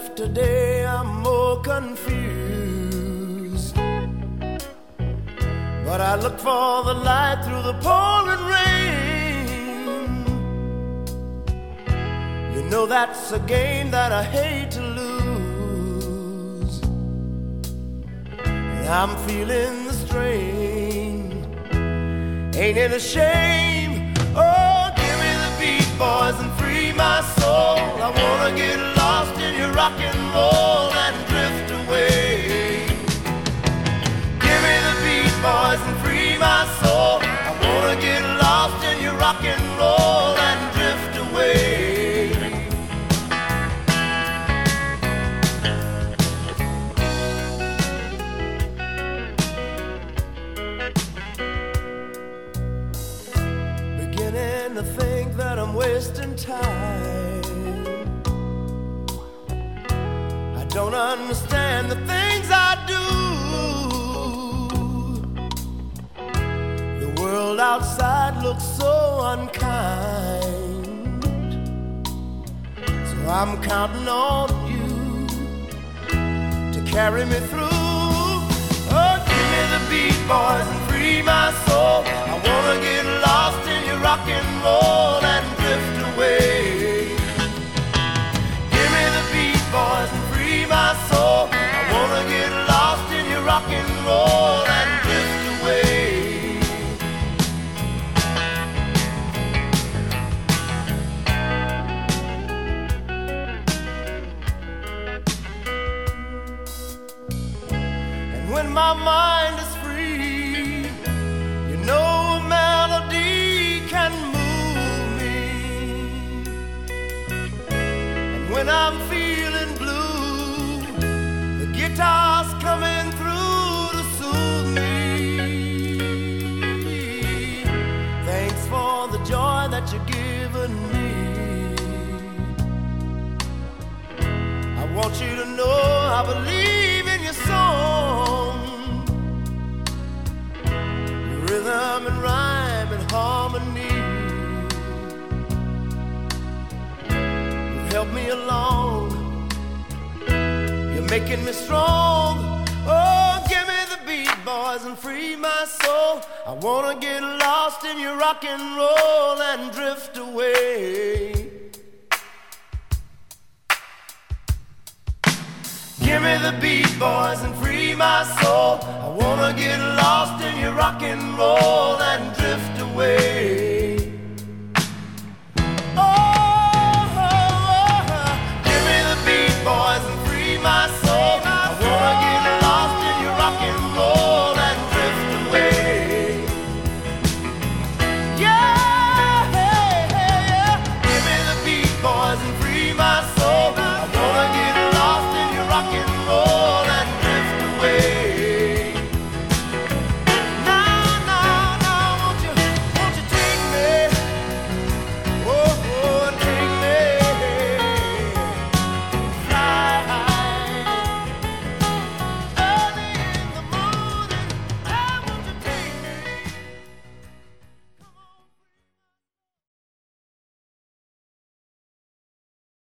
after day I'm more confused, but I look for the light through the pouring rain. You know that's a game that I hate to lose, and I'm feeling the strain. Ain't it a shame? Oh, give me the beat, boys, and free my soul. I wanna get lost in your rock and roll and drift away. Give me the beat, boys, and free my soul. I wanna get lost in your rock and roll and drift away. Beginning to think that I'm wasting time. I don't understand the things I do. The world outside looks so unkind, so I'm counting on you to carry me through. Oh, give me the beat, boys, and free my soul. I wanna get lost in your rock and roll and drift away. Give me the beat, boys, and free my soul. I wanna get lost in your rock and roll and drift away. And when my mind is free, you know a melody can move me. And when I'm feeling blue, the guitar's coming through to soothe me. Thanks for the joy that you're giving me. I want you to know I believe in your song, your rhythm and rhyme and harmony. You've helped me along, you're making me strong. Oh, give me the beat, boys, and free my soul. I wanna get lost in your rock and roll and drift away. Give me the beat, boys, and free my soul. I wanna get lost in your rock and roll